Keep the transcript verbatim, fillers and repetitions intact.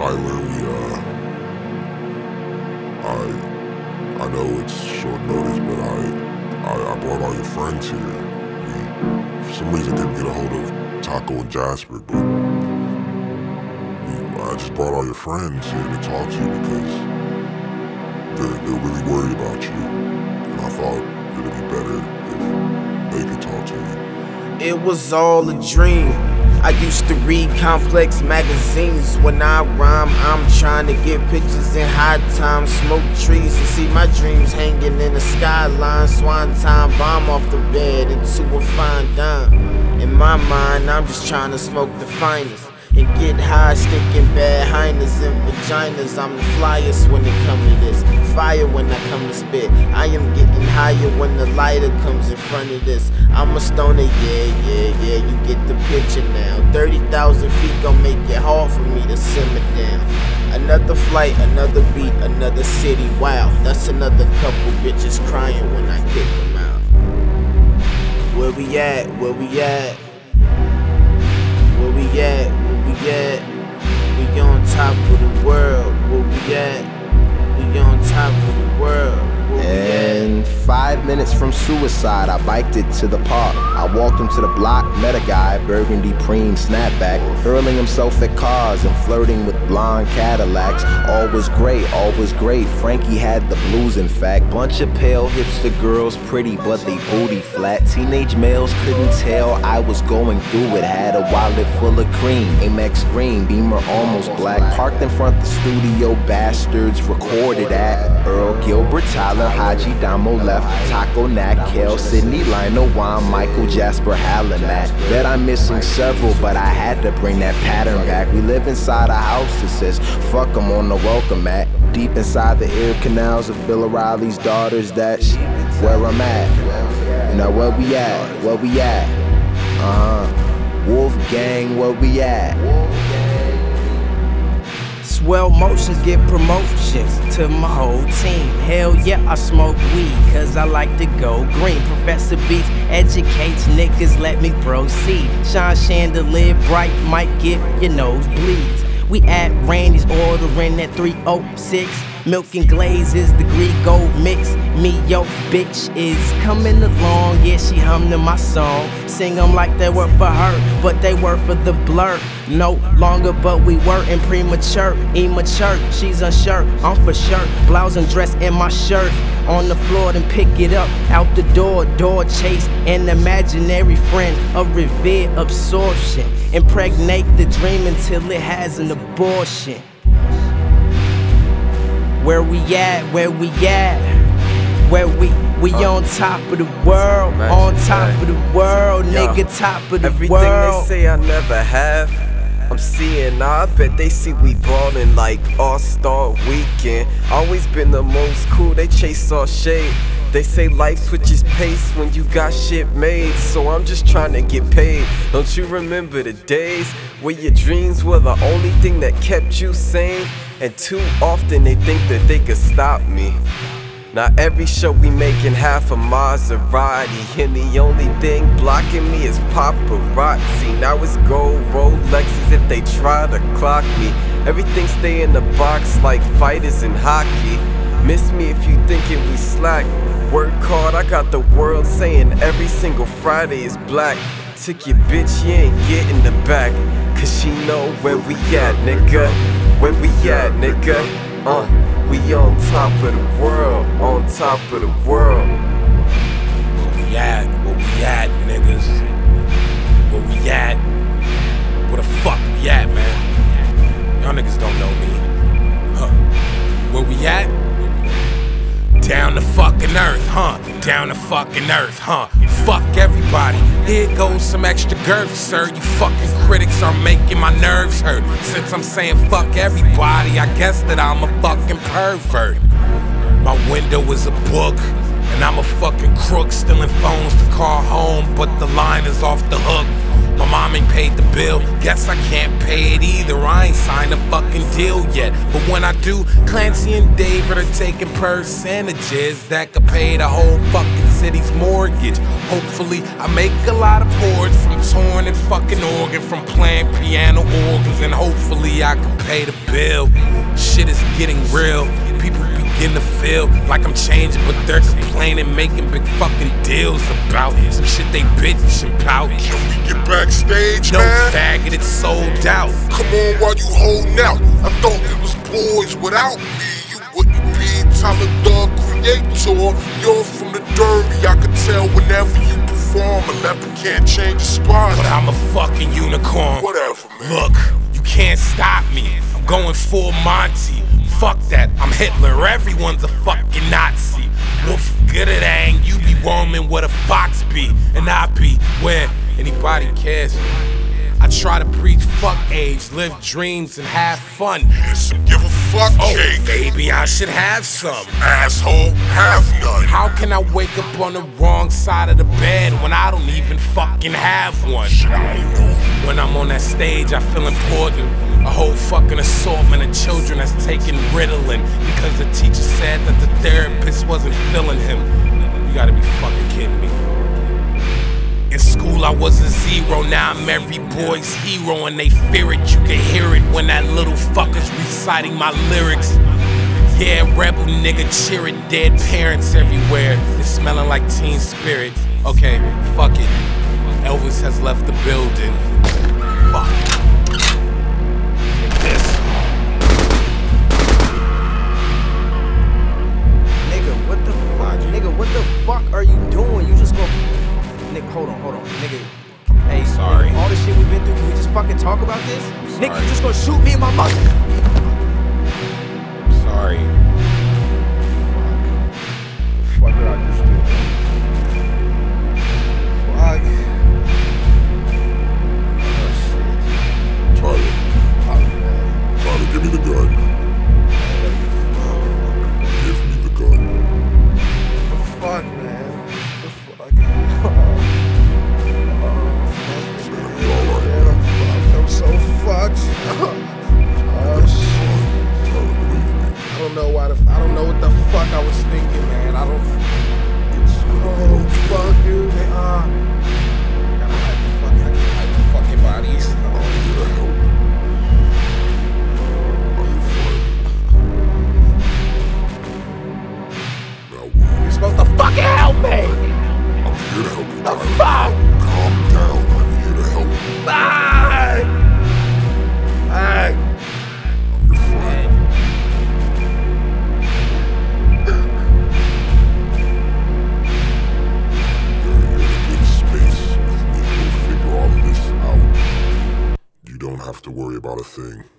Tyler, we, uh, I, I know it's short notice, but I, I, I brought all your friends here. We, for some reason, couldn't get a hold of Taco and Jasper, but we, I just brought all your friends here to talk to you because they're, they're really worried about you, and I thought it'd be better if they could talk to you. It was all a dream. I used to read complex magazines. When I rhyme, I'm trying to get pictures in high time, smoke trees and see my dreams hanging in the skyline. Swan time, bomb off the bed into a fine dime. In my mind, I'm just trying to smoke the finest and get high, sticking bad hyenas and vaginas. I'm the flyest when it comes to this. Fire when I come to spit. I am getting higher when the lighter comes in front of this. I'm a stoner, yeah, yeah, yeah, you get the picture now. thirty thousand feet gon' make it hard for me to simmer down. Another flight, another beat, another city, wow. That's another couple bitches crying when I kick them out. Where we at, where we at? Where we at, where we at? We on top of the world, where we at? We on top of the world. And five minutes from suicide, I biked it to the park. I walked him to the block, met a guy, burgundy preem snapback, hurling himself at cars and flirting with blonde Cadillacs. All was great, all was great. Frankie had the blues, in fact. Bunch of pale hipster girls, pretty but they booty flat. Teenage males couldn't tell I was going through it. Had a wallet full of cream, Amex green, Beamer almost black. Parked in front the studio, bastards recorded at Earl Gilbert, Tyler, Haji, Damo left, Taco, Nat, Kel, Sydney, Lionel, Juan, Michael, Jasper, Hallen, Matt. Bet I'm missing several, but I had to bring that pattern back. We live inside a house that says, fuck 'em on the welcome mat. Deep inside the ear canals of Bill O'Reilly's daughters, that's where I'm at. Now where we at, where we at? Uh-huh. Wolf Gang, where we at? Swell motions get promotions to my whole team. Hell yeah, I smoke weed, cause I like to go green. Professor Beats educates niggas, let me proceed. Shine chandelier bright, might get your nose bleeds. We at Randy's ordering at three oh six. Milk and glaze is the Greek gold mix. Me, yo, bitch is coming along. Yeah, she hummed my song. Sing them like they were for her, but they were for the blur. No longer, but we were in premature. Immature, she's unsure, I'm for sure. Blouse and dress in my shirt. On the floor, then pick it up. Out the door, door chase. An imaginary friend, a revered absorption. Impregnate the dream until it has an abortion. Where we at, where we at? Where we, we uh, on top of the world, on top that. of the world, Yo, nigga, top of the everything world. Everything they say I never have, I'm seeing now. I bet they see we ballin' like All-Star Weekend. Always been the most cool, they chase all shade. They say life switches pace when you got shit made, so I'm just trying to get paid. Don't you remember the days where your dreams were the only thing that kept you sane? And too often they think that they could stop me. Now every show we making half a Maserati, and the only thing blocking me is paparazzi. Now it's gold Rolexes if they try to clock me. Everything stay in the box like fighters in hockey. Miss me if you thinking we slack. Work hard, I got the world saying every single Friday is black. Took your bitch, you ain't getting the back, cause she know where we at, nigga. Where we at, nigga? Uh, we on top of the world, on top of the world. Where we at, where we at, niggas? Where we at? Where the fuck we at, man? Y'all niggas don't know me. Huh. Where we at? Down the fucking earth, huh? Down the fucking earth, huh? Fuck everybody. Here goes some extra girth, sir. You fucking critics are making my nerves hurt. Since I'm saying fuck everybody, I guess that I'm a fucking pervert. My window is a book, and I'm a fucking crook stealing phones to call home, but the line is off the hook. My mom ain't paid the bill, guess I can't pay it either. I ain't signed a fucking deal yet, but when I do, Clancy and David are taking percentages that could pay the whole fucking city's mortgage. Hopefully I make a lot of chords from torn and fucking organ, from playing piano organs, and hopefully Maybe I can pay the bill. Shit is getting real. People begin to feel like I'm changing, but they're complaining, making big fucking deals about some shit they bitch and pout. Can we get backstage, No man? faggot, it's sold out. Come on while you holding out. I thought it was boys without me. You wouldn't be Tyler the Creator. You're from the Derby. I could tell whenever you perform. A leopard can't change the spot. But I'm a fucking unicorn. Whatever, man. Look, you can't stop me. I'm going full Monty. Fuck that, I'm Hitler. Everyone's a fucking Nazi. Wolf good at ang, you be roaming where the fox be, and I be where anybody cares. I try to preach fuck age, live dreams and have fun. Here's some give a fuck Oh, cake. baby, I should have some. Asshole, have none. How can I wake up on the wrong side of the bed when I don't even fucking have one? When I'm on that stage, I feel important. A whole fucking assortment of children that's taking Ritalin because the teacher said that the therapist wasn't feeling him. You gotta be fucking kidding me. In school I was a zero, now I'm every boy's hero, and they fear it, you can hear it when that little fucker's reciting my lyrics. Yeah, rebel nigga cheer it, dead parents everywhere. It's smelling like Teen Spirit. Okay, fuck it. Elvis has left the building. Fuck. Take this. Nigga, what the fuck? Nigga, what the fuck are you doing? You just go. Nigga, hold on, hold on. Nigga. Hey, Sorry. nigga, all the shit we've been through, can we just fucking talk about this? Nigga, you just gonna shoot me and my mother? Sorry. Fuck did I just do? Fuck. Tyler. Tyler, give me the gun. Give me the gun. Fuck, man. The fuck? It's gonna be alright. Man, I'm fucked. I'm so fucked. Oh, shit. Tyler, believe me. I don't know why the. I don't know what the fuck I was thinking, man. I don't. It's gonna Oh, be okay. fuck, dude. Uh, gotta hide the fuck. I can't hide the fucking bodies. I'm here to help. I'm your friend. Now, You're supposed to fucking help me. I'm here to help you, The Tyler. fuck? Calm down. I'm here to help you. Fuck. Fuck. I'm your friend. You're in a good space with me. We'll figure all of this out. You don't have to worry about a thing.